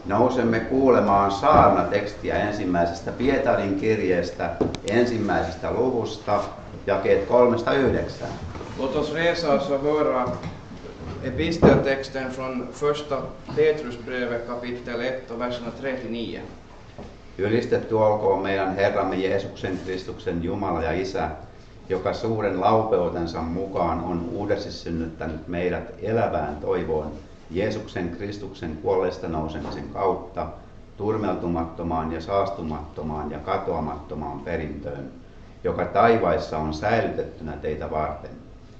Nousemme kuulemaan saarnatekstiä ensimmäisestä Pietarin kirjeestä, ensimmäisestä luvusta, jakeet 3-9. Låt oss resa oss och höra episteltexten från första Petrusbrevet kapitel 1 och verserna 3-9. Ylistetty olkoon meidän Herramme Jeesuksen Kristuksen Jumala ja Isä, joka suuren laupeutensa mukaan on uudesti synnyttänyt meidät elävään toivoon Jeesuksen Kristuksen kuolleista nousemisen kautta turmeltumattomaan ja saastumattomaan ja katoamattomaan perintöön, joka taivaissa on säilytettynä teitä varten,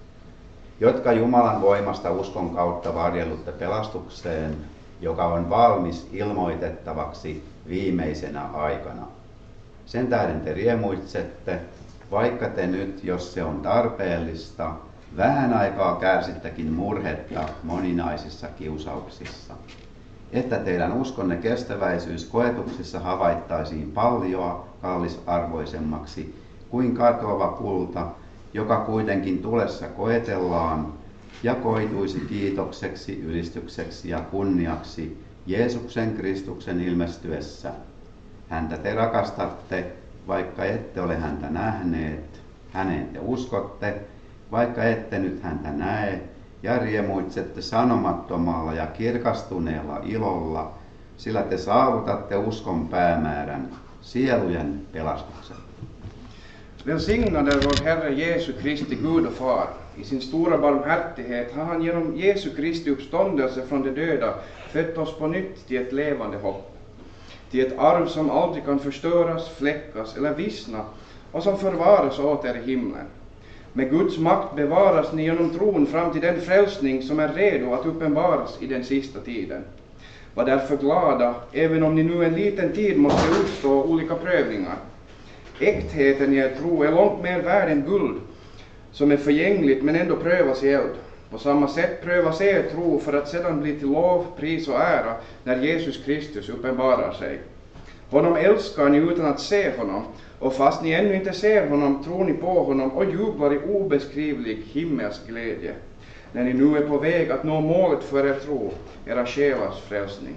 jotka Jumalan voimasta uskon kautta varjellutte pelastukseen, joka on valmis ilmoitettavaksi viimeisenä aikana. Sen tähden te riemuitsette, vaikka te nyt, jos se on tarpeellista, vähän aikaa kärsittekin murhetta moninaisissa kiusauksissa, että teidän uskonne kestäväisyys koetuksissa havaittaisiin paljoa kallisarvoisemmaksi kuin katoava kulta, joka kuitenkin tulessa koetellaan ja koituisi kiitokseksi, ylistykseksi ja kunniaksi Jeesuksen Kristuksen ilmestyessä. Häntä te rakastatte, vaikka ette ole häntä nähneet, häneen te uskotte, vaikka ette nyt häntä näe, ja riemuitsette sanomattomalla ja kirkastuneella ilolla, sillä te saavutatte uskon päämäärän, sielujen pelastuksen. Välsignad är vår Herre Jesu Kristi Gud och Far. I sin stora barmhärtighet har han genom Jesu Kristi uppståndelse från de döda fött oss på nytt till ett levande hopp. Till ett arv som aldrig kan förstöras, fläckas eller vissna och som förvaras åt er i himlen. Med Guds makt bevaras ni genom tron fram till den frälsning som är redo att uppenbaras i den sista tiden. Var därför glada, även om ni nu en liten tid måste utstå olika prövningar. Äktheten i er tro är långt mer värd än guld, som är förgängligt men ändå prövas i eld. På samma sätt prövas er tro för att sedan bli till lov, pris och ära när Jesus Kristus uppenbarar sig. Honom älskar ni utan att se honom, och fast ni ännu inte ser honom tror ni på honom och jublar i obeskrivlig himmelsk glädje, när ni nu är på väg att nå målet för er tro, era själars frälsning.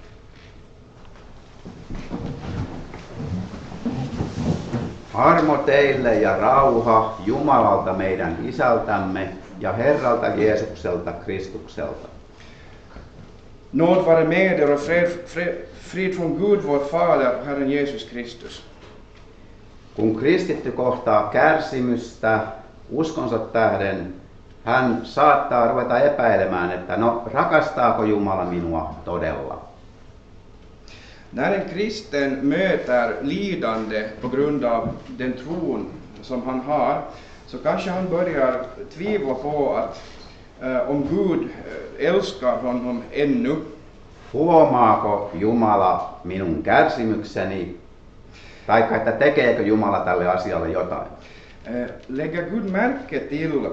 Armo teille ja rauha Jumalalta meidän Isältämme ja Herralta Jeesukselta Kristukselta. Nåd vare med er och frid från Gud vår Fader och Herren Jesus Kristus. Kun kristitty kohtaa kärsimystä uskonsa tähden, hän saattaa ruveta epäilemään, että no rakastaako Jumala minua todella. När en kristen möter lidande på grund av den tron som han har, så kanske han börjar tvivla på att om Gud älskar honom ännu. Huomaako Jumala minun kärsimykseni, taikka että tekeekö Jumala tälle asialle jotain? Lägger Gud märke till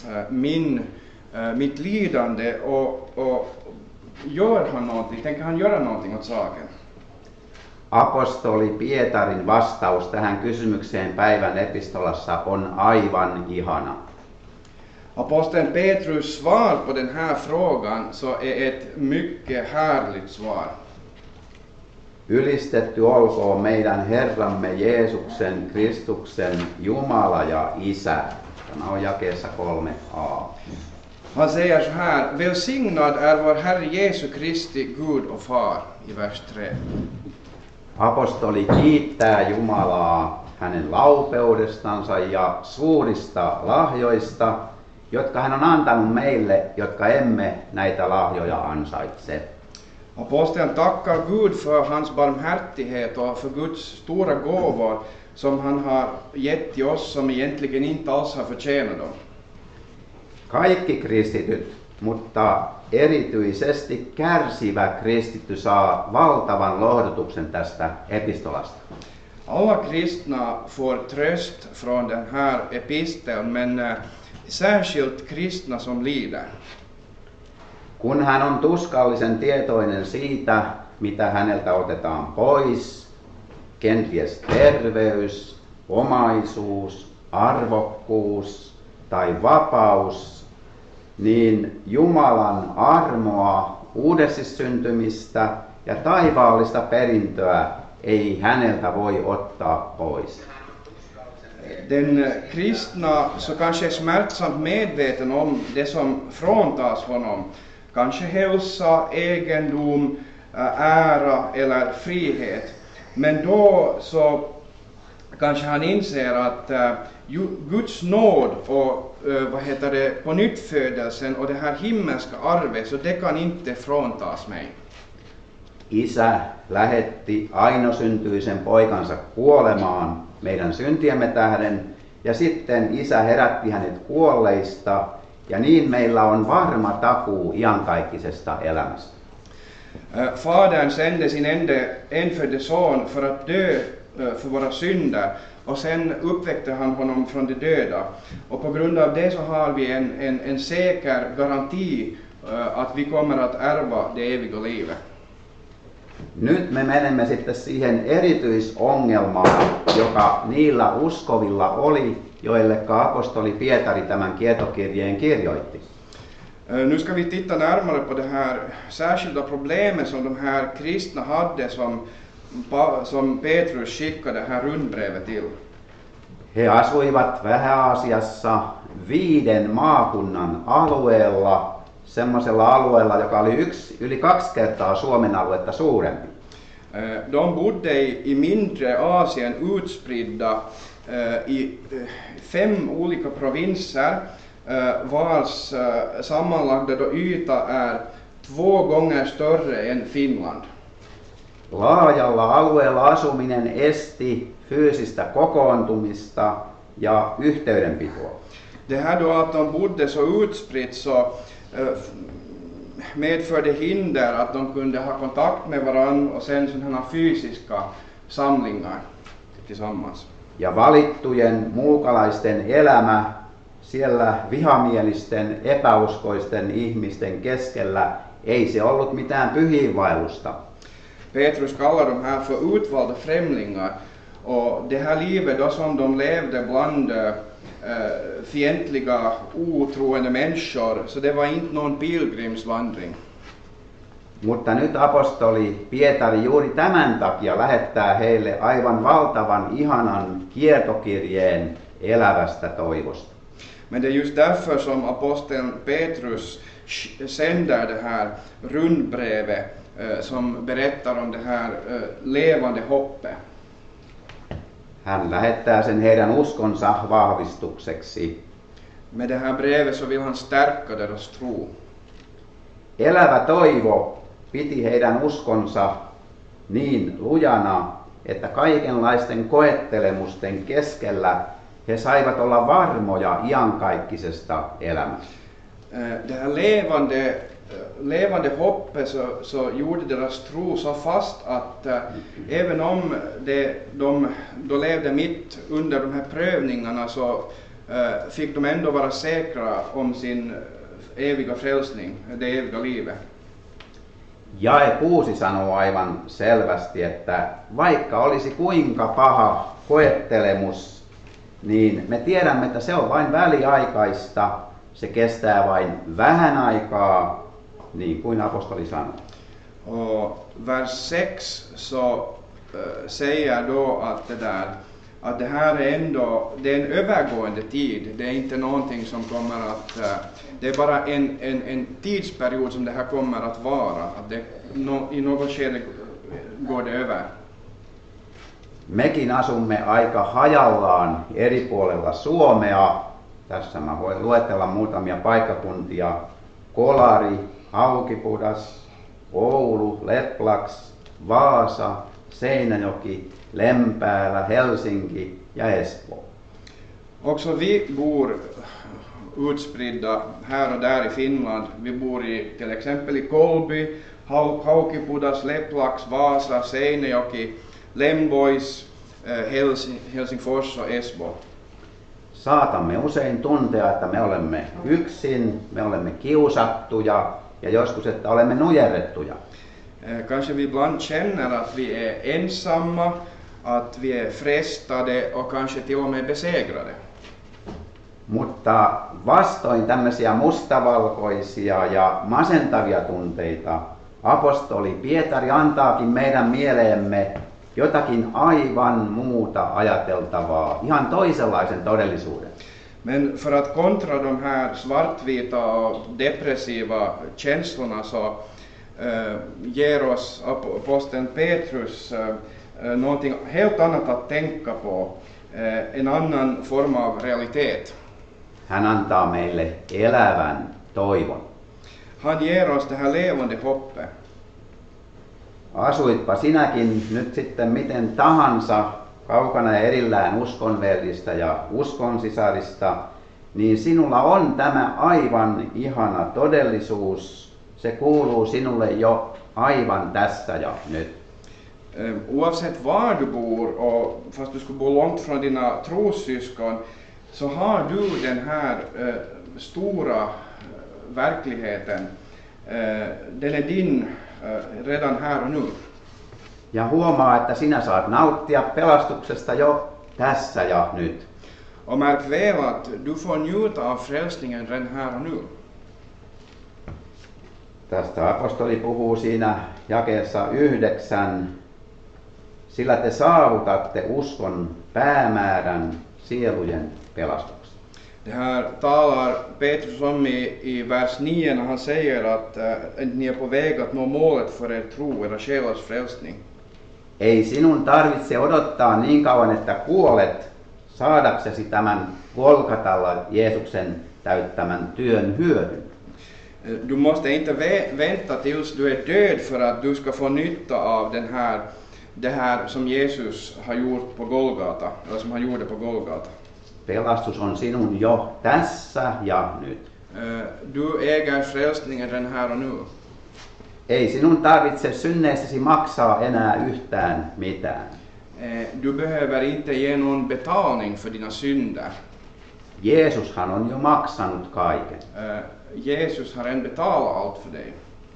mitt lidande och gör han någonting, tänker han göra någonting åt saken? Apostoli Pietarin vastaus tähän kysymykseen päivän epistolassa on aivan ihana. Aposteln Petrus svar på den här frågan så är ett mycket härligt svar. Ylistetty olkoon meidän Herramme Jeesuksen Kristuksen Jumala ja Isä. Tämä on jakeessa 3a. Han säger så här: välsignad är vår Herre Jesu Kristi Gud och Far, i vers 3. Apostoli kiittää Jumalaa hänen laupeudestansa ja suurista lahjoista, jotka hän on antanut meille, jotka emme näitä lahjoja ansaitse. Aposteln tackar Gud för hans barmhärtighet och för Guds stora gåvor som han har gett till oss som egentligen inte alls har förtjänat dem. Kaikki kristityt, mutta erityisesti kärsivä kristitty saa valtavan lohdutuksen tästä epistolasta. Alla kristna får tröst från den här episteln, men särskilt kristna som lider. Kun hän on tuskallisen tietoinen siitä, mitä häneltä otetaan pois, kenties terveys, omaisuus, arvokkuus tai vapaus, niin Jumalan armoa, uudesti syntymistä ja taivaallista perintöä ei häneltä voi ottaa pois. Den kristna så kanske är smärtsamt medveten om det som fråntas honom. Kanske hälsa, egendom, ära eller frihet. Men då så kanske han inser att Guds nåd och på nyttfödelsen och det här himmelska arvet, så det kan inte fråntas mig. Isä lähetti ainoasyntyisen poikansa kuolemaan meidän syntiemme tähden, ja sitten Isä herätti hänet kuolleista, ja niin meillä on varma takuu iankaikkisesta elämästä. Fadern sände sin enfödde son för att dö för våra synder, och sen uppväckte han honom från de döda. Och på grund av det så har vi en säker garanti att vi kommer att ärva det eviga livet. Nyt me menemme sitten siihen erityisongelmaan, joka niillä uskovilla oli, joille apostoli Pietari tämän kietokirjeen kirjoitti. Nu ska vi titta närmare på det här särskilda problemet som de här kristna hade som Petrus skickade det här rundbrevet till. He asuivat Vähä-Aasiassa 5 maakunnan alueella, semmoisella alueella, joka oli yli 2 kertaa Suomen aluetta suurempi. De bodde i mindre Asien utspridda i 5 olika provinser, vars sammanlagda yta är 2 gånger större än Finland. Laajalla alueella asuminen esti fyysistä kokoontumista ja yhteydenpitoa. Det här då att de bodde så utspritt så medförde hinder att de kunde ha kontakt med varandra och sen sådana fysiska samlingar tillsammans. Ja valittujen muukalaisten elämä siellä vihamielisten, epäuskoisten ihmisten keskellä, ei se ollut mitään pyhiinvaellusta. Petrus kallar de här för utvalda främlingar, och det här livet då som de levde bland fientliga, otroende människor, så det var inte någon pilgrimsvandring. Mutta nyt apostoli Pietari juuri tämän takia lähettää heille aivan valtavan ihanan kietokirjeen elävästä toivosta. Men det är just därför som aposteln Petrus sänder det här rundbrevet som berättar om det här levande hoppet. Hän lähettää sen heidän uskonsa vahvistukseksi. Med det här brevet så vill han stärka deras tro. Elävä toivo piti heidän uskonsa niin lujana, että kaikenlaisten koettelemusten keskellä he saivat olla varmoja iankaikkisesta elämästä. Det här levande hoppet så gjorde deras tro så fast att även om de då levde mitt under de här prövningarna, så fick de ändå vara säkra om sin eviga frälsning, det eviga livet. Jae 6 sanoo aivan selvästi, että vaikka olisi kuinka paha koettelemus, niin me tiedämme, että se on vain väliaikaista, se kestää vain vähän aikaa, niin kuin apostoli sanoi. Och vers 6 så säger då att det här är ändå, det är en övergående tid, det är inte någonting som kommer att, det är bara en tidsperiod som det här kommer att vara, att det i något skede går det över. Mekin asumme aika hajallaan eri puolella Suomea. Tässä mä voin luetella muutamia paikkakuntia. Kolari, Haukipudas, Oulu, Leplaks, Vaasa, Seinäjoki, Lempäälä, Helsinki ja Espoo. Också vi bor utspridda här och där i Finland. Vi bor till exempel i Kolby, Haukipudas, Leplaks, Vaasa, Seinäjoki, Lembois, Helsingfors och Espoo. Saatamme usein tuntea, että me olemme yksin, me olemme kiusattuja ja joskus, että olemme nujerrettuja. Kanske vi ibland känner att vi är ensamma, att vi är frestade och kanske till och med besegrade. Mutta vastoin tämmöisiä mustavalkoisia ja masentavia tunteita apostoli Pietari antaakin meidän mieleemme jotakin aivan muuta ajateltavaa, ihan toisenlaisen todellisuuden. Men för att kontra de här svartvita och depressiva känslorna så ger oss aposteln Petrus någonting helt annat att tänka på, en annan form av realitet. Hän antaa meille elävän toivon. Han ger oss det här levande hoppet. Asuitpa sinäkin nyt sitten miten tahansa kaukana ja erillään uskonveljistä ja uskonsisarista, niin sinulla on tämä aivan ihana todellisuus. Se kuuluu sinulle jo aivan tässä ja nyt. Oavsett var du bor och fast du skulle bo långt från dina trossyskon, så har du den här stora verkligheten. Den är din redan här och nu. Ja huomaa, että sinä saat nauttia pelastuksesta jo tässä ja nyt. Och märk väl att du får njuta av frälsningen redan här och nu. Tästä apostoli puhuu siinä jakeessa 9. Sillä te saavutatte uskon päämäärän sielujen pelastuksen. Det här talar Petrus om i vers 9 när han säger att ni är på väg att nå målet för er tro, era själars frälsning. Ei sinun tarvitse odottaa niin kauan, että kuolet saadaksesi tämän Golgatalla Jeesuksen täyttämän työn hyödyn. Du måste inte vänta tills du är död för att du ska få nytta av det här som Jesus har gjort på Golgata, eller som han gjorde på Golgata. Pelastus on sinun jo tässä ja nyt. Du äger frälsningen den här och nu. Ei sinun tarvitse synneissäsi maksaa enää yhtään mitään. Du behöver inte ge någon betalning för dina synder. Jeesushan on jo maksanut kaiken. Jesus har redan betalat allt för dig.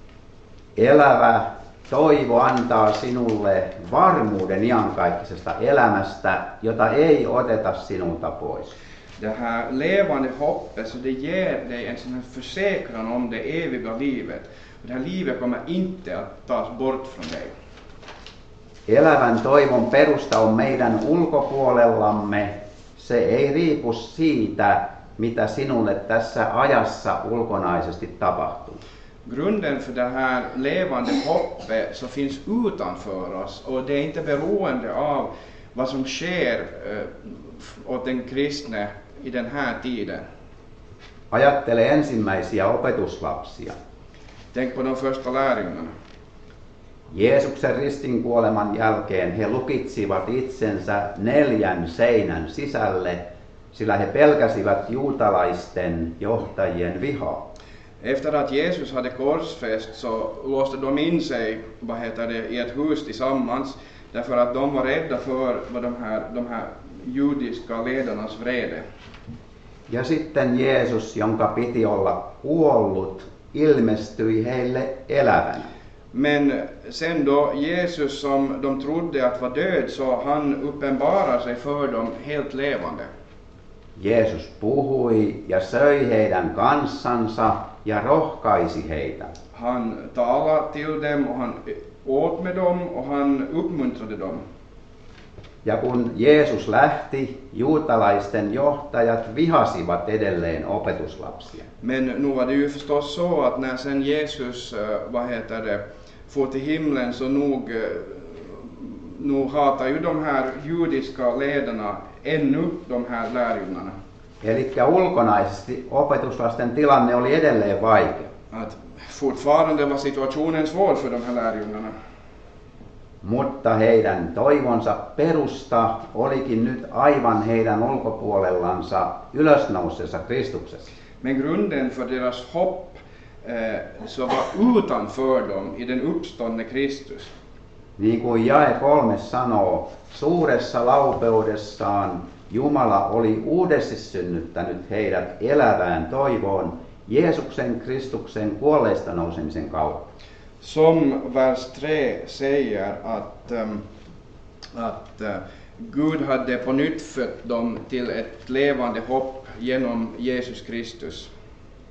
Elävä toivo antaa sinulle varmuuden iankaikkisesta elämästä, jota ei oteta sinulta pois. Det här levande hoppet, så det ger dig en sån här försäkran om det eviga livet. Det här livet kommer inte att tas bort från dig. Elävän toivon perusta on meidän ulkopuolellamme. Se ei riipu siitä, mitä sinulle tässä ajassa ulkonaisesti tapahtuu. Grunden för det här levande hoppet så finns utanför oss, och det är inte beroende av vad som sker åt den kristne i den här tiden. Ajattele ensimmäisiä opetuslapsia. Tänk på de första lärjungarna. Jeesuksen ristinkuoleman jälkeen he lukitsivat itsensä 4 seinän sisälle, sillä he pelkäsivät juutalaisten johtajien vihaa. Efter att Jesus hade korsfäst så låste de in sig i ett hus tillsammans, därför att de var rädda för vad de här judiska ledarnas vrede. Ja sitten Jeesus, jonka piti olla kuollut, ilmestyi heille elävänä. Men sen då Jesus, som de trodde att var död, så han uppenbarar sig för dem helt levande. Jeesus puhui ja söi heidän kanssansa ja rohkaisi heitä. Han talade till dem och han åt med dem och han uppmuntrade dem. Ja kun Jeesus lähti, juutalaisten johtajat vihasivat edelleen opetuslapsia. Men nu var det ju förstås så att när sen Jesus for till himlen, så nog hatar ju de här judiska ledarna ännu de här lärjungarna. Elikkä ulkonaisesti opetuslasten tilanne oli edelleen vaikea. Att fortfarande var situationen svår för de här lärjungarna. Mutta heidän toivonsa perusta olikin nyt aivan heidän ulkopuolellansa ylösnousseessa Kristuksessa. Men grunden för deras hopp så var utanför dem i den uppståndne Kristus. Niin kuin jae 3 sanoo, suuressa laupeudessaan Jumala oli uudesti synnyttänyt heidät elävään toivoon Jeesuksen Kristuksen kuolleista nousemisen kautta. Som vers 3 säger att Gud hade på nytt fött dem till ett levande hopp genom Jesus Kristus.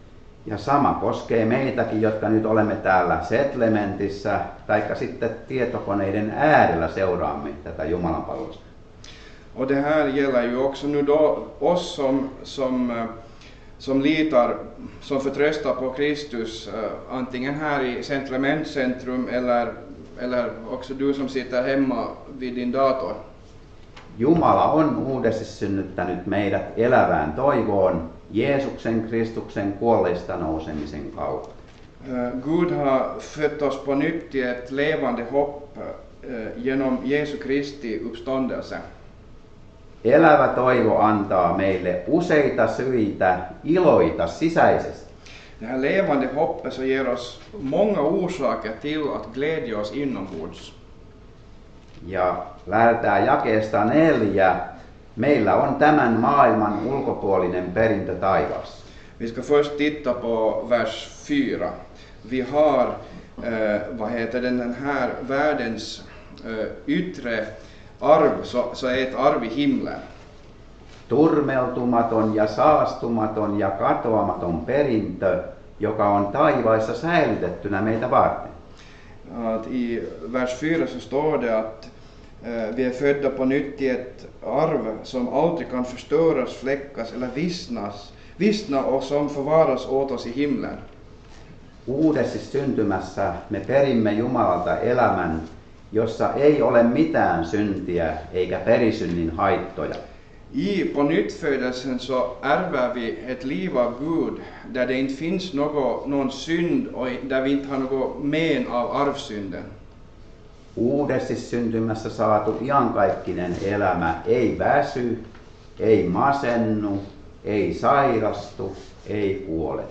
Ja sama koskee meitäkin, jotka nyt olemme täällä settlementissä, taikka sitten tietokoneiden äärellä seuraamme tätä Jumalan palvelusta. Och det här gäller ju också nu då oss som litar, som förtröstar på Kristus, antingen här i Settlementcentrum eller också du som sitter hemma vid din dator. Jumala on uudesti synnyttänyt meidät elävään toivoon Jeesuksen Kristuksen kuolleista nousemisen kautta. Gud har fött oss på nytt till ett levande hopp genom Jesu Kristi uppståndelse. Elävä toivo antaa meille useita syitä iloita sisäisesti. Det här levande hoppet så ger oss många orsaker till att glädja oss inombords. Ja lähdetään jakeesta 4. Meillä on tämän maailman ulkopuolinen perintö taivaassa. Vi ska först titta på vers 4. Vi har den här världens yttre arv, så är ett arv i himlen. Turmeltumaton ja saastumaton ja katoamaton perintö, joka on taivaissa säilytettynä meitä varten. Att I vers 4 så står det att vi är födda på nytt i ett arv som aldrig kan förstöras, fläckas eller vissna och som förvaras åt oss i himlen. Uudessa syntymässä me perimme Jumalalta elämän, jossa ei ole mitään syntiä eikä perisynnin haittoja. I pånyttfödelsen så ärver vi ett liv av Gud där det inte finns någon synd och där vi inte har något men av arvsynden. Uudessa syntymässä saatu iankaikkinen elämä ei väsy, ei masennu, ei sairastu, ei kuole.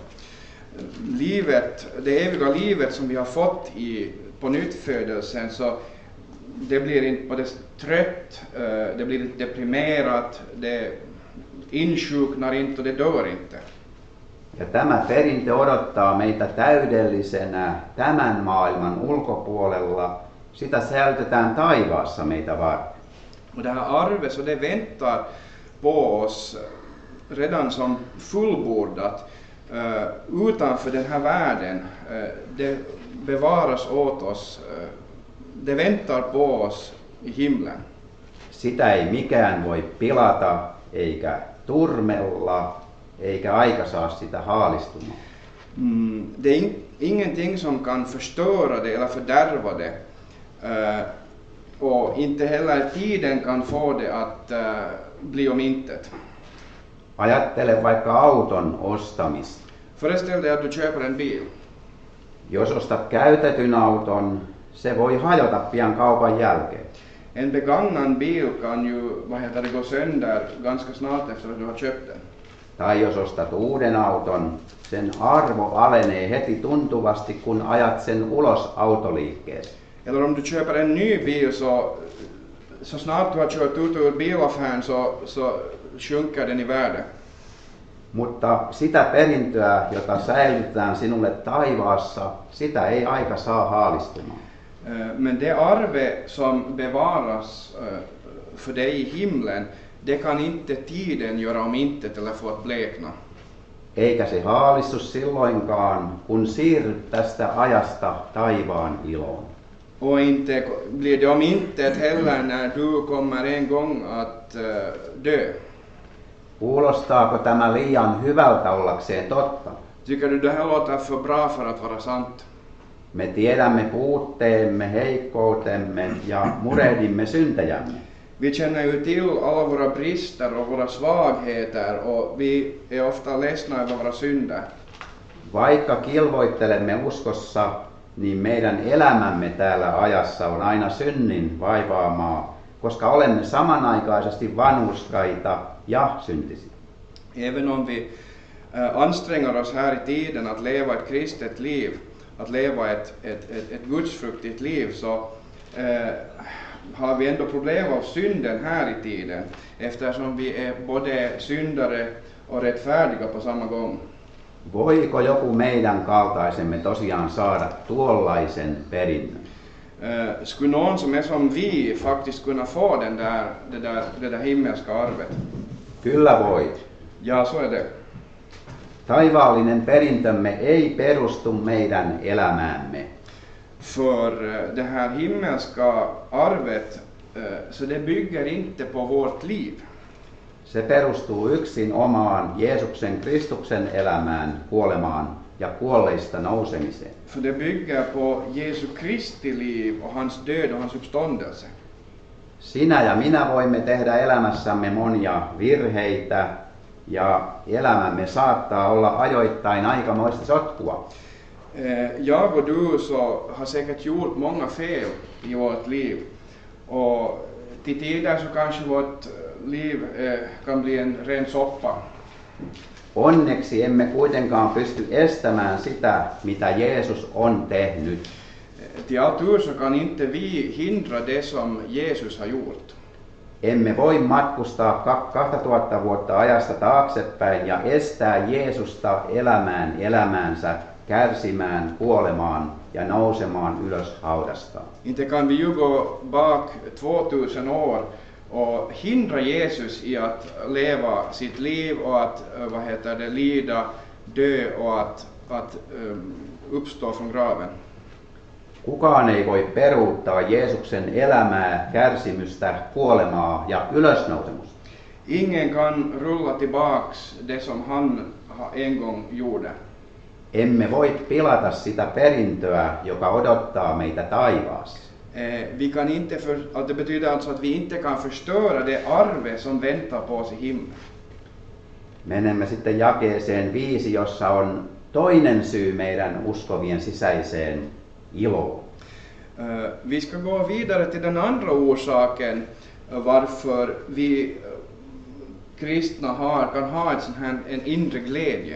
Det eviga livet som vi har fått i pånyttfödelsen, så det blir inte både trött, det blir inte deprimerat, det insjuknar inte och det dör inte. Ja tämä perintö odottaa meitä täydellisenä tämän maailman ulkopuolella. Sitä säilytetään taivaassa meitä varten. Och det här arvet, så det väntar på oss redan som fullbordat utanför den här världen. Det bevaras åt oss, det väntar på oss i himlen. Sitä ei mikään voi pilata, eikä turmella, eikä aika saa sitä haalistumaan. Det är ingenting som kan förstöra det eller fördärva det. Och inte heller tiden kan få det att bli omintet. Ajattele vaikka auton ostamista. Föreställ dig att du köper en bil. Jos ostat käytetyn auton, se voi hajota pian kaupan jälkeen. En begagnad bil kan ju gå sönder ganska snart efter att du har köpt den. Tai jos ostat uuden auton, sen arvo alenee heti tuntuvasti, kun ajat sen ulos autoliikkeestä. Eller om du köper en ny bil, så snart du har kört ut ur bilaffären så sjunker den i värde. Mutta sitä perintöä, jota säilytetään sinulle taivaassa, sitä ei aika saa haalistumaan. Men det arve som bevaras för dig i himlen, det kan inte tiden göra omintet eller få att blekna. Eikä se haalistu silloinkaan, kun siirryt tästä ajasta taivaan iloon. Och inte blir det omintet heller när du kommer en gång att dö. Kuulostaako tämä liian hyvältä ollakseen totta? Tycker du det här låter för bra för att vara sant? Me tiedämme puutteemme, heikkoutemme ja murehdimme syntejämme. Vi känner ju till alla våra brister och våra svagheter och vi är ofta ledsna över våra synder. Vaikka kilvoittelemme uskossa, niin meidän elämämme täällä ajassa on aina synnin vaivaamaa, koska olemme samanaikaisesti vanhurskaita ja syntisiä. Även om vi anstränger oss här i tiden att leva ett kristet liv, att leva ett gudsfruktigt liv, så har vi ändå problem av synden här i tiden, eftersom vi är både syndare och rättfärdiga på samma gång. Voiko joku meidän kaltaisemme tosiaan saada tuollaisen perinnön? Skulle någon som är som vi faktiskt kunna få det där himmelska arvet? Kyllä voi. Ja, så är det. Taivaallinen perintömme ei perustu meidän elämäämme. För det här himmelska arvet, så det bygger inte på vårt liv. Se perustuu yksin omaan Jeesuksen Kristuksen elämään, kuolemaan ja kuolleista nousemiseen. För det bygger på Jesu Kristi liv och hans död och hans uppståndelse. Sinä ja minä voimme tehdä elämässämme monia virheitä ja elämämme saattaa olla ajoittain aikamoista sotkua. Jag och du så har säkert gjort många fel i vårt liv. Och till tider så kanske vårt liv kan bli en ren soppa. Onneksi emme kuitenkaan pysty estämään sitä, mitä Jeesus on tehnyt. Till all tur så kan inte vi hindra det som Jesus har gjort. Emme voi matkustaa 2000 vuotta ajasta taaksepäin ja estää Jeesusta elämään elämäänsä, kärsimään, kuolemaan ja nousemaan ylös haudastaan. Inte kan vi ju gå bak 2000 år och hindra Jesus i att leva sitt liv och att lida, dö och att uppstå från graven. Kukaan ei voi peruuttaa Jeesuksen elämää, kärsimystä, kuolemaa ja ylösnousemusta. Ingen kan rulla tillbaks det som han en gång gjorde. Emme voi pilata sitä perintöä, joka odottaa meitä taivaassa. Vi kan inte det betyder alltså att vi inte kan förstöra det arve som väntar på oss i himlen. Menemme sitten jakeeseen 5, jossa on toinen syy meidän uskovien sisäiseen iloon. Vi ska gå vidare till den andra orsaken varför vi kristna kan ha en inre glädje.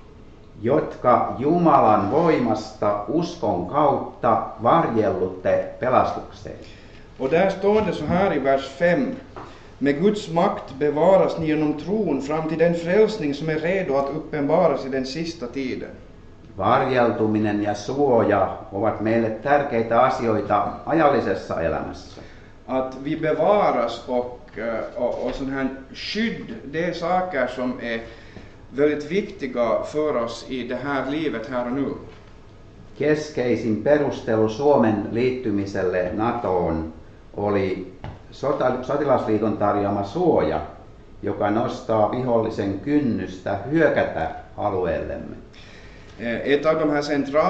Jotka Jumalan voimasta uskon kautta varjellutte pelastukseen. Och där står det så här i vers 5. Med Guds makt bevaras ni genom tron fram till den frälsning som är redo att uppenbaras i den sista tiden. Varjeltuminen ja suoja ovat meille tärkeitä asioita ajallisessa elämässä. Att vi bevaras och sån här skydd, det är saker som är väldigt viktiga för oss i det här livet här och nu. Keskeisin perustelu Suomen liittymiselle NATOon oli sotilasliiton tarjoama suoja, joka nostaa vihollisen kynnystä hyökätä alueellemme. En av de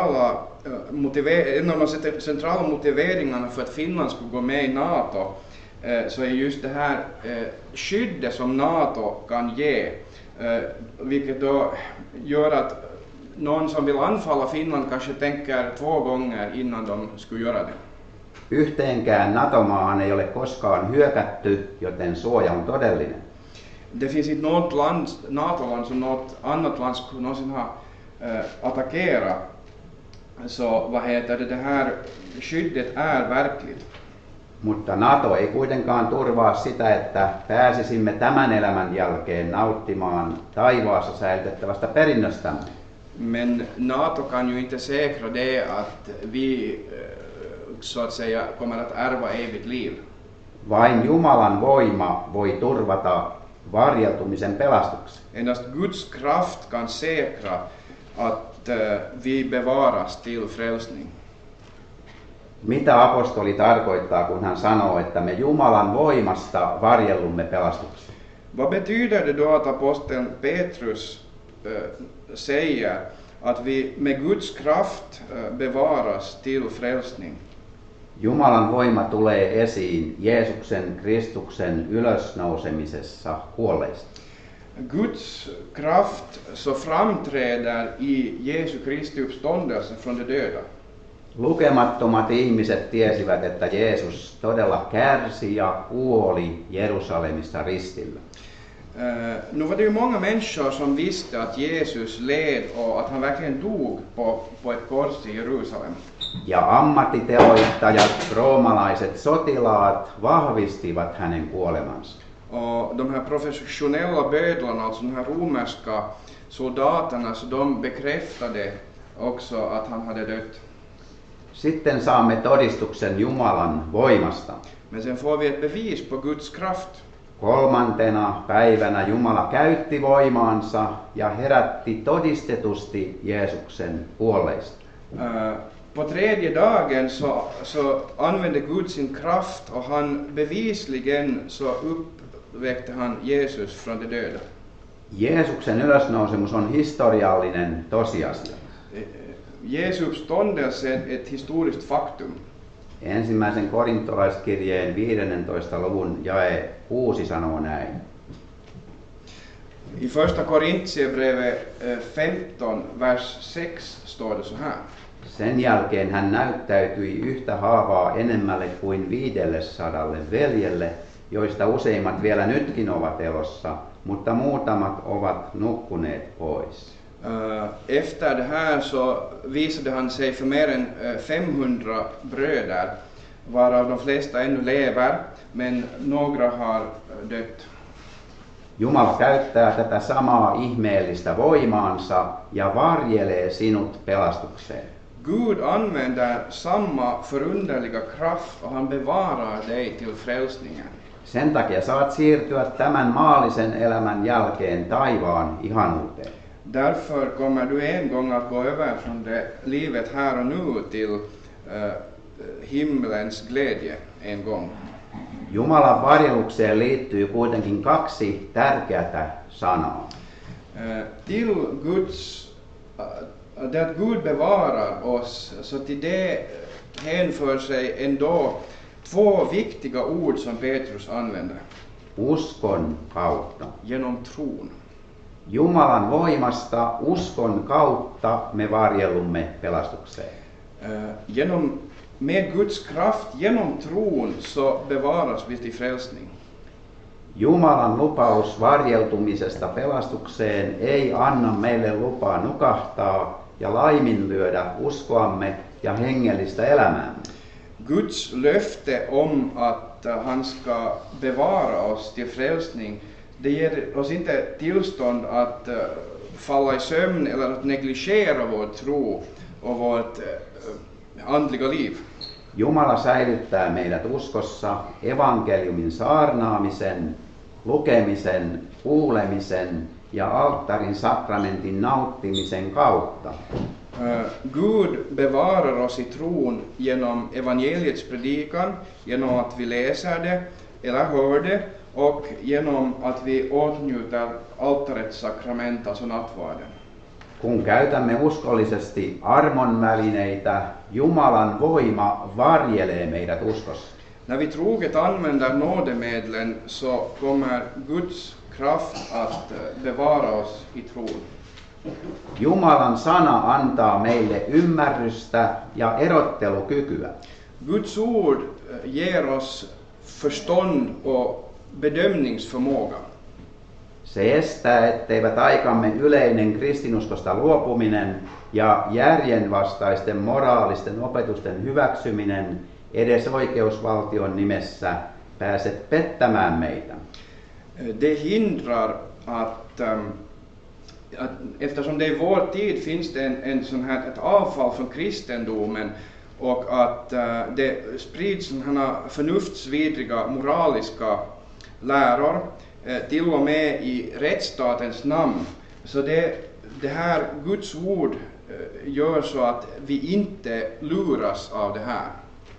centrala motiveringarna för att Finland skulle gå med i NATO så är just det här skyddet som NATO kan ge, vilket då gör att någon som vill anfalla Finland kanske tänker 2 gånger innan de skulle göra det. Yhteenkään NATO-maahan ei ole koskaan hyökätty, joten suoja on todellinen. Det finns inte något NATO-land som något annat land skulle någonsin ha attackera, så det här skyddet är verkligt. Mutta NATO ei kuitenkaan turvaa sitä, että pääsisimme tämän elämän jälkeen nauttimaan taivaassa säilytettävästä perinnöstämme. Men NATO kan ju inte säkra det att vi så att säga kommer att ärva evigt liv. Vain Jumalan voima voi turvata varjeltumisen pelastuksen. Endast Guds kraft kan säkra att vi bevaras till frälsning. Mitä apostoli tarkoittaa, kun hän sanoo, että me Jumalan voimasta varjellumme pelastuksen? Vad betyder det då att aposteln Petrus säger att vi med Guds kraft bevaras till frälsning? Jumalan voima tulee esiin Jeesuksen Kristuksen ylösnousemisessa kuolleista. Guds kraft så framträder i Jesu Kristi uppståndelse från de döda. Lukemattomat ihmiset tiesivät, että Jeesus todella kärsi ja kuoli Jerusalemissa ristillä. Nu var det ju många människor som visste att Jesus led och att han verkligen dog på ett kors i Jerusalem. Ja ammattiteloittajat, roomalaiset sotilaat vahvistivat hänen kuolemansa. Och de här professionella bödlarna, alltså de här romerska soldaterna, så de bekräftade också att han hade dött. Sitten saamme todistuksen Jumalan voimasta. Men sen får vi ett bevis på Guds kraft. Kolmantena päivänä Jumala käytti voimaansa ja herätti todistetusti Jeesuksen kuolleista. På tredje dagen så använde Gud sin kraft och han bevisligen så uppväckte han Jesus från de döda. Jeesuksen ylösnousemus on historiallinen tosiasia. Jesu uppståndelse är ett historiskt faktum. Ensimmäisen korintolaiskirjeen 15. luvun jae 6 sanoo näin. I första Korintierbrevet 15, vers 6 står det så här. Sen jälkeen hän näyttäytyi yhtä haavaa enemmälle kuin 500 veljelle, joista useimmat vielä nytkin ovat elossa, mutta muutamat ovat nukkuneet pois. Efter det här så visade han sig för mer än 500 bröder, varav de flesta ännu lever, men några har dött. Jumala käyttää tätä samaa ihmeellistä voimaansa ja varjelee sinut pelastukseen. Gud använder samma förunderliga kraft och han bevarar dig till frälsningen. Sen takia saat siirtyä tämän maallisen elämän jälkeen taivaan ihanuuteen. Därför kommer du en gång att gå över från det livet här och nu till himmelens glädje en gång. Jumalan varjelukseen liittyy kuitenkin 2 tärkeää sanaa. Till Guds, det att Gud bevarar oss, så till det hänför sig ändå 2 viktiga ord som Petrus använder. Uskon kautta. Genom tron. Jumalan voimasta uskon kautta me varjelumme pelastukseen. Med Guds kraft, genom tron, så bevaras vi till frälsning. Jumalan lupaus varjeltumisesta pelastukseen ei anna meille lupaa nukahtaa ja laiminlyödä uskoamme ja hengellistä elämäämme. Guds löfte om att han ska bevara oss till frälsning, det ger oss inte tillstånd att falla i sömn eller att negligera vår tro och vårt andliga liv. Jumala säilyttää meidät uskossa evankeliumin saarnaamisen, lukemisen, kuulemisen ja alttarin sakramentin nauttimisen kautta. Gud bevarar oss i tron genom evangeliets predikan, genom att vi läser det eller hör det och genom att vi åtnjuter altarets sakrament, alltså nattvarden. Kun käytämme uskollisesti armon välineitä, Jumalan voima varjelee meidät uskossa. När vi troget använder nådemedlen så kommer Guds kraft att bevara oss i tron. Jumalan sana antaa meille ymmärrystä ja erottelukykyä. Guds ord ger oss förstånd och bedömningsförmåga. Se estää, etteivät aikamme yleinen kristinuskosta luopuminen ja järjenvastaisten moraalisten opetusten hyväksyminen edes oikeusvaltion nimessä pääse pettämään meitä. Det hindrar att eftersom det i vår tid finns det en sån här, ett avfall från kristendomen och att det sprids sådana förnuftsvidriga moraliska läror till och med i rättsstatens namn. Så det här Guds ord gör så att vi inte luras av det här.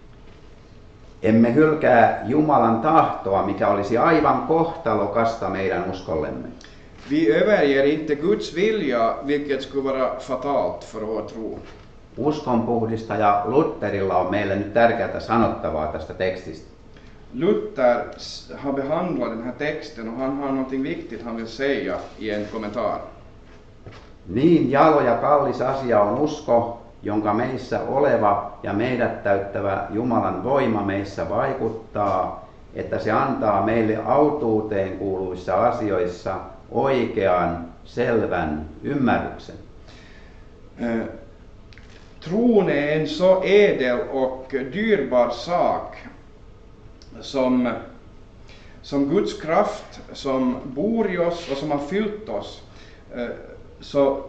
Emme hylkää Jumalan tahtoa, mikä olisi aivan kohtalokasta meidän uskollemme. Vi överger inte Guds vilja, vilket skulle vara fatalt för vår tro. Uskonpuhdistaja Lutherilla on meille nyt tärkeää sanottavaa tästä tekstistä. Luther har behandlat den här texten och han har någonting viktigt han vill säga i en kommentar. Niin jalo ja kallis asia on usko, jonka meissä oleva ja meidät täyttävä Jumalan voima meissä vaikuttaa, että se antaa meille autuuteen kuuluvissa asioissa oikean, selvän ymmärryksen. Tron är en så edel och dyrbar sak som Guds kraft som bor i oss och som har fyllt oss, så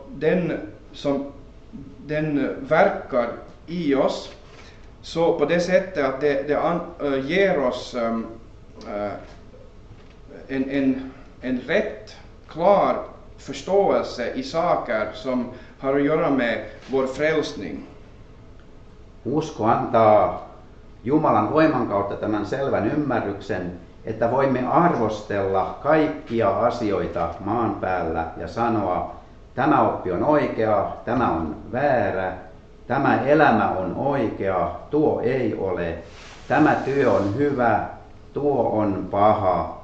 den verkar i oss så på det sättet att det ger oss en rätt klar förståelse i saker som har att göra med vår frälsning. Usko antaa Jumalan voiman kautta tämän selvän ymmärryksen, että voimme arvostella kaikkia asioita maan päällä ja sanoa, tämä oppi on oikea, tämä on väärä, tämä elämä on oikea, tuo ei ole, tämä työ on hyvä, tuo on paha.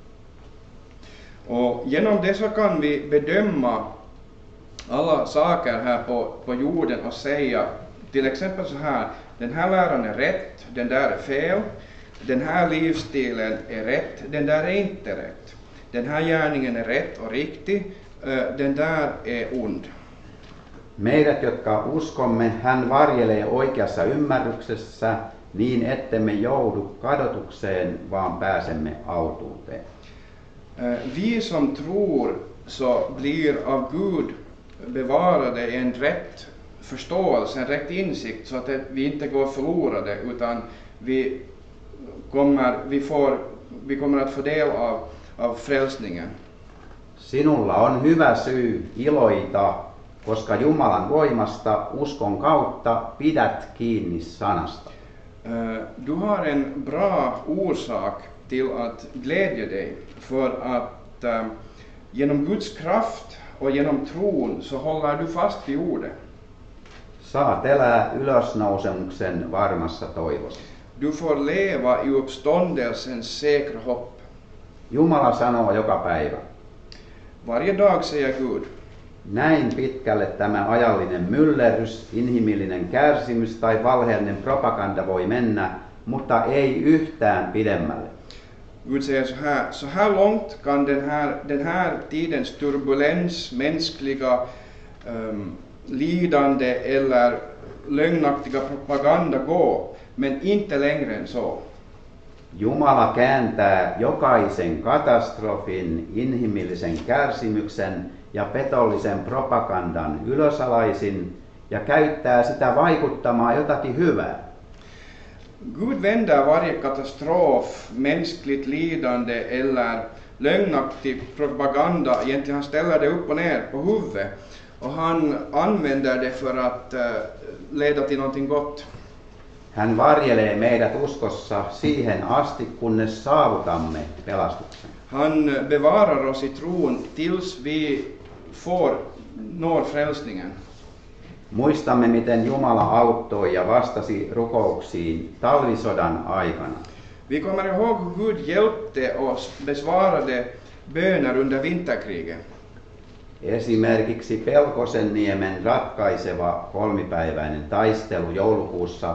Och genom det så kan vi bedöma alla saker här på jorden och säga till exempel så här, den här läran är rätt, den där är fel, den här livsstilen är rätt, den där är inte rätt. Den här gärningen är rätt och riktig, den där är ond. Meidät, jotka uskomme, hän varjelee oikeassa ymmärryksessä niin, ettemme joudu kadotukseen, vaan pääsemme autuuteen. Vi som tror så blir av Gud bevarade en rätt förståelse, en rätt insikt så att vi inte går förlorade utan vi kommer att få del av frälsningen. Sinulla on hyvä syy iloita, koska Jumalan voimasta uskon kautta pidät kiinni sanasta. Du har en bra orsak till att glädja dig för att genom Guds kraft och genom tron så håller du fast vid ordet. Saat elää ylösnousemuksen varmassa toivossa. Du får leva i uppståndelsens säkra hopp. Jumala sanoo joka päivä. Varje dag säger Gud. Näin pitkälle tämä ajallinen myllerrys, inhimillinen kärsimys tai valheellinen propaganda voi mennä, mutta ei yhtään pidemmälle. Gud säger så här långt kan den här tidens turbulens, mänskliga lidande eller lögnaktiga propaganda gå, men inte längre än så. Jumala kääntää jokaisen katastrofin, inhimillisen kärsimyksen ja petollisen propagandan ylösalaisin ja käyttää sitä vaikuttamaan jotakin hyvää. Gud vänder varje katastrof, mänskligt lidande eller lögnaktig propaganda, egentligen han ställer det upp och ner på huvudet och han använder det för att leda till någonting gott. Hän varjelee meidät uskossa siihen asti, kunnes saavutamme pelastuksen. Han bevarar oss i tron tills vi når frälsningen. Muistamme, miten Jumala auttoi ja vastasi rukouksiin talvisodan aikana. Vi kommer ihåg hur Gud hjälpte oss, besvarade böner under vinterkriget. Esimerkiksi Pelkosenniemen ratkaiseva kolmipäiväinen taistelu joulukuussa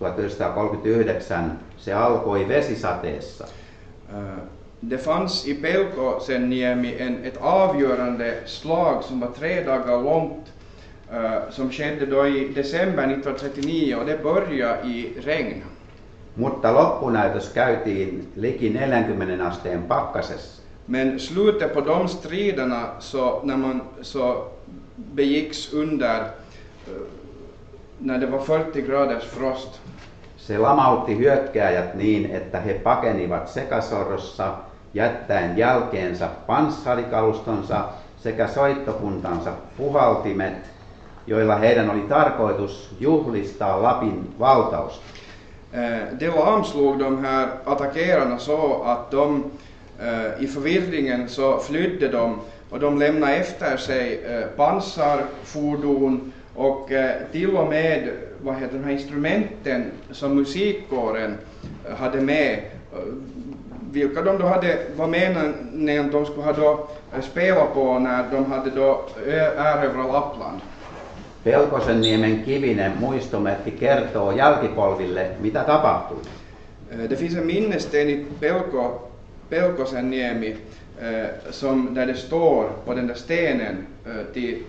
1939, se alkoi vesisateessa. Det fanns i Pelkosenniemi ett avgörande slag som var 3 dagar långt som skedde då i december 1939 och det började i regn. Mutta loppunäytös käytiin liki 40 asteen pakkasessa. Men slutet på de striderna så begicks under när det var 40 graders frost. Se lamautti hyökkääjät niin, että he pakenivat sekasorrossa jättäen jälkeensä panssarikalustonsa sekä soittokuntansa puhaltimet, joilla heidän oli tarkoitus juhlistaa Lapin valtausta. Det lamslog de här attackerarna så att de i förvirringen så flydde de och de lämnade efter sig pansarfordon och till och med de här instrumenten som musikkåren hade med, vilka de då var med när de skulle ha då spela på när de hade då erövrat Lappland. Pelkosenniemen kivinen muistomerkki kertoo jälkipolville, mitä tapahtui. Det finns en minnessten i Pelkosenniemi som där det står på den där stenen till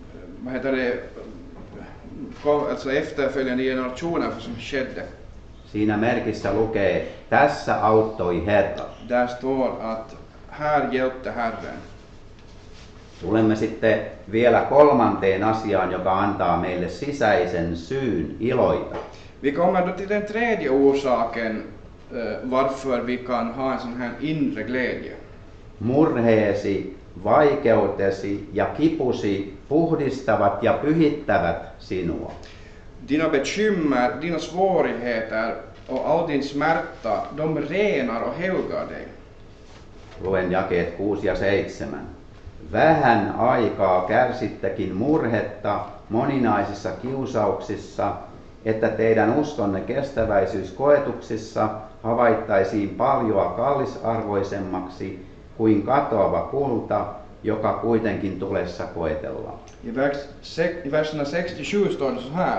alltså efterföljande generationer som skedde. Siinä merkissä lukee, tässä auttoi Herra. Där står att här hjälpte Herren. Tulemme sitten vielä kolmanteen asiaan, joka antaa meille sisäisen syyn iloita. Vi kommer då till den tredje orsaken varför vi kan ha en sån här inre glädje. murheesi, vaikeutesi ja kipusi puhdistavat ja pyhittävät sinua. Dina bekymmer, dina svårigheter och all din smärta, de renar och helgar dig. Luen jakeet 6 ja 7. Vähän aikaa kärsittekin murhetta moninaisissa kiusauksissa, että teidän uskonne kestäväisyys koetuksissa havaittaisiin paljoa kallisarvoisemmaksi kuin katoava kulta, joka kuitenkin tulessa koetellaan. I verserna 6-7 står det så här.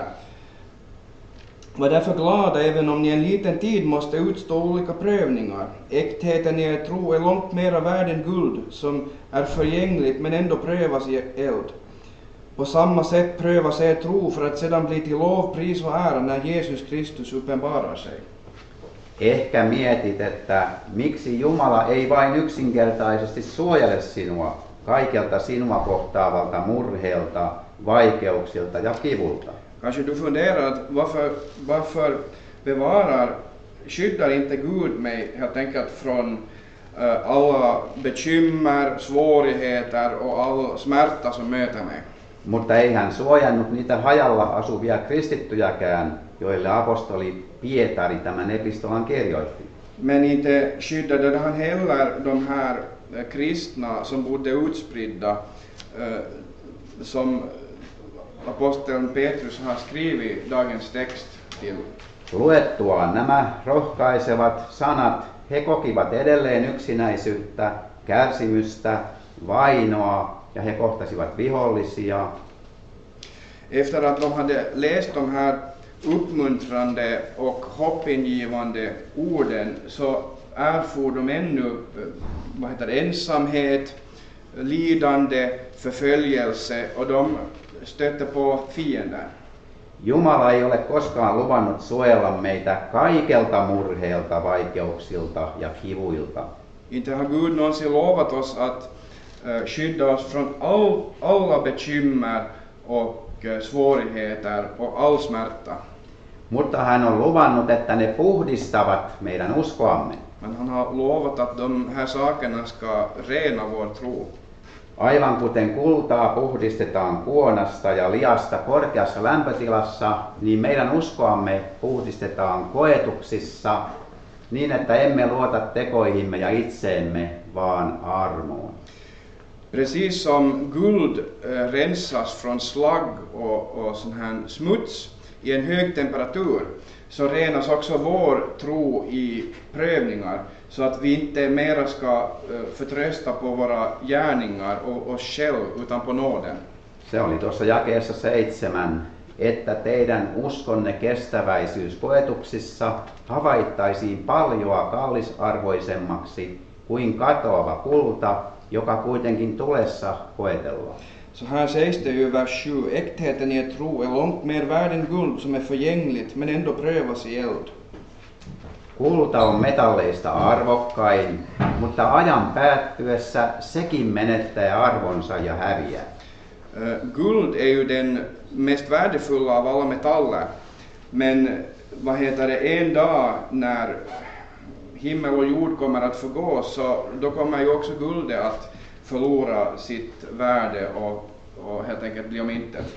Var därför glada även om ni en liten tid måste utstå olika prövningar. Äktheten i er tro är långt mera värd än guld som är förgängligt men ändå prövas i eld. På samma sätt prövas er tro för att sedan bli till lov, pris och ära när Jesus Kristus uppenbarar sig. Ehkä mietit, että miksi Jumala ei vain yksinkertaisesti suojele sinua kaikelta sinua kohtaavalta murheelta, vaikeuksilta ja kivulta. Kanske du funderar att varför skyddar inte Gud mig helt enkelt från alla bekymmer, svårigheter och all smärta som möter mig. Mutta ei hän suojannut niitä hajalla asuvia kristittyjäkään, joille apostoli Pietari tämän epistolan kirjoitti. Men inte skyddade han heller de här kristna som bodde utspridda, som aposteln Petrus har skrivit dagens text till. Luettuaan nämä rohkaisevat sanat he kokivat edelleen yksinäisyyttä, kärsimystä, vainoa ja he kohtasivat vihollisia. Efter att de hade läst de här uppmuntrande och hoppingivande orden så erfor de ännu ensamhet, lidande, förföljelse och de stötte på fiender. Jumala ei ole koskaan luvannut suojella meitä kaikelta murheelta, vaikeuksilta ja kivuilta. Inte har Gud någonsin lovat oss att skydda oss från alla bekymmer och svårigheter och all smärta. Mutta hän on luvannut, että ne puhdistavat meidän uskoamme. Men han har lovat att de här sakerna ska rena vår tro. Aivan kuten kultaa puhdistetaan kuonasta ja liasta korkeassa lämpötilassa, niin meidän uskoamme puhdistetaan koetuksissa niin, että emme luota tekoihimme ja itseemme, vaan armoon. Precis som guld rensas från slagg och sån här smuts i en hög temperatur, så renas också vår tro i prövningar, så att vi inte mera ska förtrösta på våra gärningar och oss själv, utan på nåden. Se oli tuossa jakeessa 7, että teidän uskonne kestäväisyys koetuksissa havaittaisiin paljoa kallisarvoisemmaksi kuin katoava kulta, joka kuitenkin tulessa koetellaan. Så här sägs det i vers 7, äktheten i er tro är långt mer värd än guld som är förgängligt men ändå prövas i eld. Kulta on metalleista arvokkain, mutta ajan päättyessä sekin menettää arvonsa ja häviää. Guld är ju den mest värdefulla av alla metaller, men en dag när himmel och jord kommer att förgå, så då kommer ju också guldet att förlora sitt värde och helt enkelt bli omintet.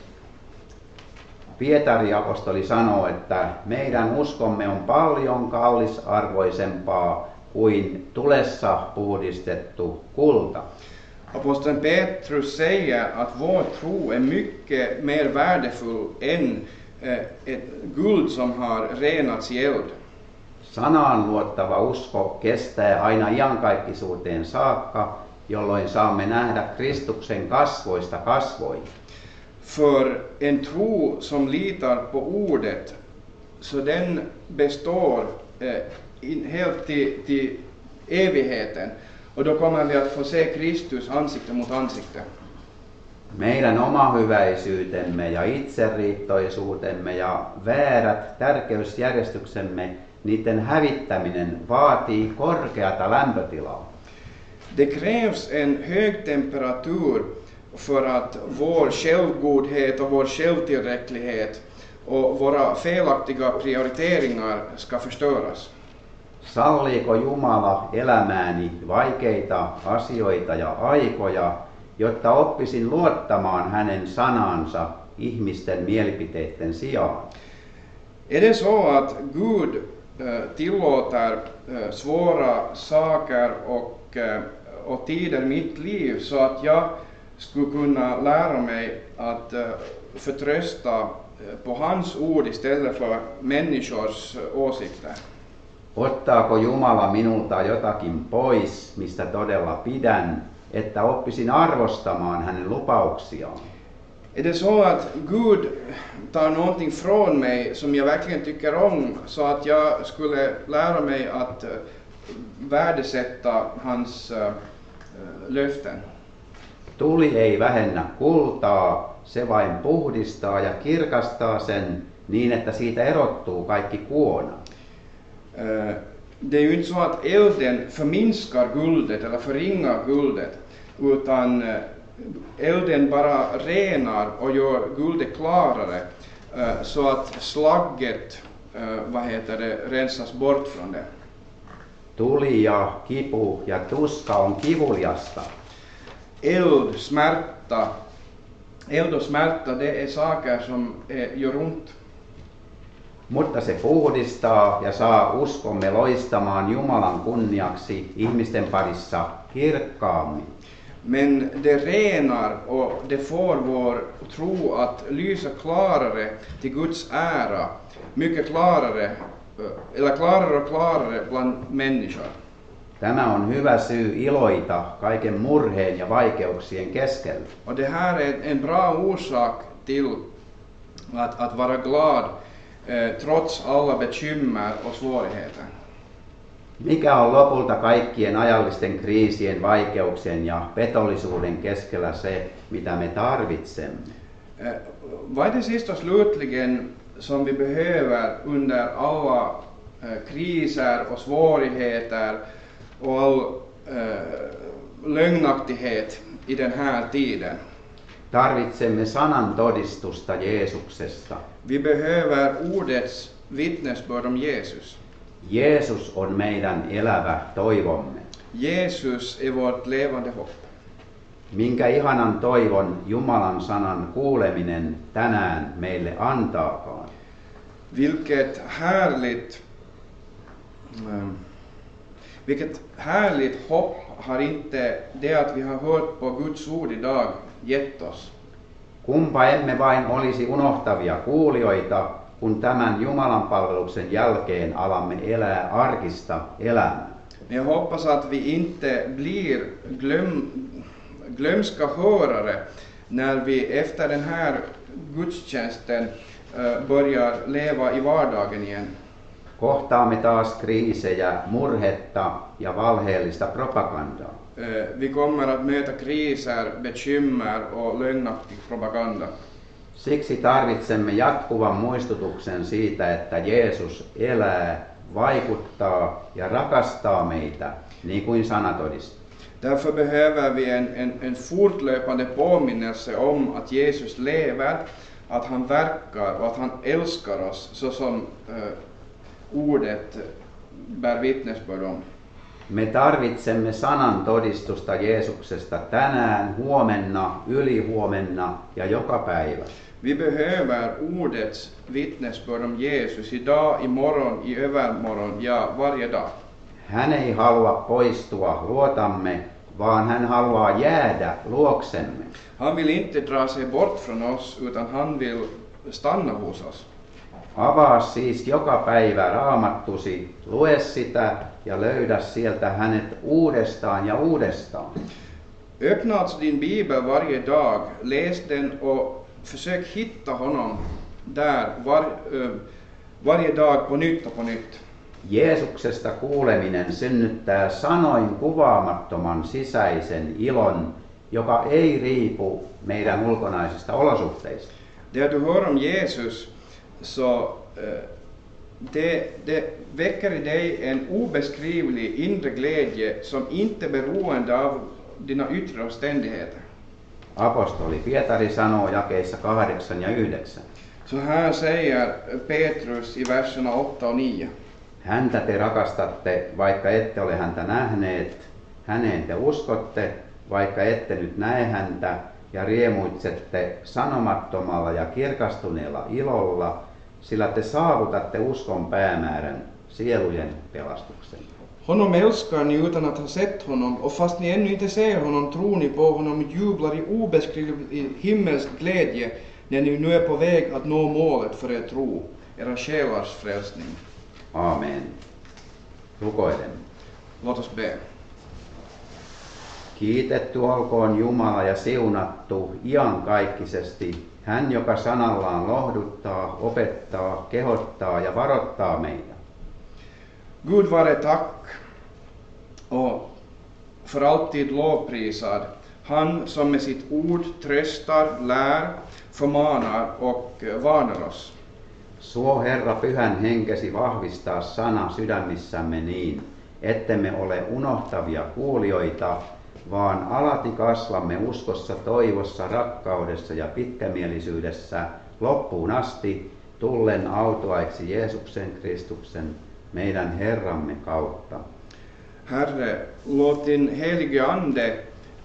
Pietari apostoli sanoo, että meidän uskomme on paljon kallisarvoisempaa kuin tulessa puhdistettu kulta. Aposteln Petrus säger att vår tro är mycket mer värdefull än ett guld som har renats i eld. Sanaan luottava usko kestää aina iankaikkisuuteen saakka, jolloin saamme nähdä Kristuksen kasvoista kasvoihin. För en tro som litar på ordet, så den består helt till evigheten. Och då kommer vi att få se Kristus ansikte mot ansikte. Meidän omahyväisyytemme ja itseriittoisuutemme ja väärät tärkeysjärjestyksemme, niiden hävittäminen vaatii korkeata lämpötilaa. Det krävs en hög temperatur för att vår självgodhet och vår självtillräcklighet och våra felaktiga prioriteringar ska förstöras. Salliiko Jumala elämääni vaikeita asioita ja aikoja, jotta oppisin luottamaan hänen sanansa ihmisten mielipiteiden sijaan? Är det så att Gud tillåter svåra saker och tider i mitt liv så att jag skulle kunna lära mig att förtrösta på hans ord istället för människors åsikter? Ottaako Jumala minulta jotakin pois, mistä todella pidän, että oppisin arvostamaan hänen lupauksiaan? Är det så att Gud tar någonting från mig som jag verkligen tycker om så att jag skulle lära mig att värdesätta hans löften? Tuli ei vähennä kultaa, se vain puhdistaa ja kirkastaa sen niin, että siitä erottuu kaikki kuona. Det är ju inte så att elden förminskar guldet eller förringar guldet, utan elden bara renar och gör guldet klarare så att slagget rensas bort från det. Tuli ja kipu ja tuska on kivuliasta. Eld och smärta, det är saker som gör ont. Mutta se puhdistaa ja saa uskomme loistamaan Jumalan kunniaksi ihmisten parissa kirkkaammin. Men det renar och det får vår tro att lysa klarare till Guds ära, mycket klarare, eller klarare och klarare bland människor. Tämä on hyvä syy iloita kaiken murheen ja vaikeuksien keskellä. Och det här är en bra orsak till att vara glad trots alla bekymmer och svårigheter. Mikä on lopulta kaikkien ajallisten kriisien, vaikeuksien ja petollisuuden keskellä se, mitä me tarvitsemme? Vad är det sist och slutligen som vi behöver under alla kriser och svårigheter och all lögnaktighet i den här tiden? Tarvitsemme sanan todistusta Jeesuksesta. Vi behöver ordets vittnesbörd om Jesus. Jeesus on meidän elävä toivomme. Jesus är vårt levande hopp. Minkä ihanan toivon Jumalan sanan kuuleminen tänään meille antaakaan. Vilket härligt hopp har inte det att vi har hört på Guds ord idag gett oss. Kumpa emme vain olisi unohtavia kuulijoita, kun tämän Jumalan palveluksen jälkeen alamme elää arkista elämää. Jag hoppas att vi inte blir glömska hörare när vi efter den här gudstjänsten börjar leva i vardagen igen. Kohtaamme taas kriisejä, murhetta ja valheellista propagandaa. Vi kommer att möta kriser, bekymmer och lögnaktig propaganda. Siksi tarvitsemme jatkuvan muistutuksen siitä, että Jeesus elää, vaikuttaa ja rakastaa meitä, niin kuin sana todistaa. Därför behöver vi en fortlöpande påminnelse om att Jesus lever, att han verkar och att han älskar oss så som ordet bär vittnesbörd om. Me tarvitsemme sanan todistusta Jeesuksesta tänään, huomenna, ylihuomenna ja joka päivä. Vi behöver ordets vittnesbörd om Jesus idag, imorgon, i övermorgon ja varje dag. Hän ei halua poistua luotamme, vaan hän haluaa jäädä luoksemme. Han vill inte dra sig bort från oss, utan han vill stanna hos oss. Avaa siis joka päivä Raamattusi, lue sitä ja löydä sieltä hänet uudestaan ja uudestaan. Öppna alltså din bibel varje dag, läs den och försök hitta honom där varje dag på nytt och på nytt. Jeesuksesta kuuleminen synnyttää sanoin kuvaamattoman sisäisen ilon, joka ei riipu meidän ulkonaisista olosuhteista. Där du hör om Jesus så det väcker i dig en obeskrivlig inre glädje som inte är beroende av dina yttre omständigheter. Apostoli Pietari sanoo jakeissa 8 ja 9. Så här säger Petrus i verserna 8 och 9. Häntä te rakastatte, vaikka ette ole häntä nähneet. Häneen te uskotte, vaikka ette nyt näe häntä, ja riemuitsette sanomattomalla ja kirkastuneella ilolla, sillä te saavutatte uskon päämäärän, sielujen pelastuksen. Honom älskar ni utan att ha sett honom, och fast ni ännu inte ser honom tror ni på honom och jublar i obeskrivlig himmelsk glädje när ni nu är på väg att nå målet för er tro, era själars frälsning. Amen. Rukoilemme. Låt oss be. Kiitetty olkoon Jumala ja siunattu iankaikkisesti, hän joka sanallaan lohduttaa, opettaa, kehottaa ja varoittaa meitä. Gud vare tack och för alltid lovprisad, han som med sitt ord tröstar, lär, förmanar och varnar oss. Suo Herra pyhän henkesi vahvistaa sana sydämissämme niin, ettemme ole unohtavia kuulijoita, vaan alati kasvamme uskossa, toivossa, rakkaudessa ja pitkämielisyydessä loppuun asti, tullen autuaiksi Jeesuksen Kristuksen, meidän Herramme kautta. Herre, låt din helige Ande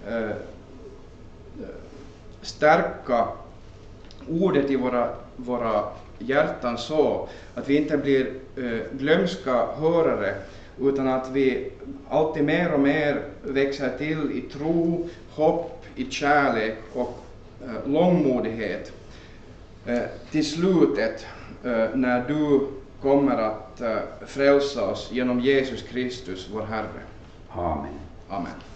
stärka ordet i våra hjärtan så att vi inte blir glömska hörare, utan att vi alltid mer och mer växer till i tro, hopp, i kärlek och långmodighet till slutet när du kommer att frälsa oss genom Jesus Kristus, vår Herre. Amen. Amen.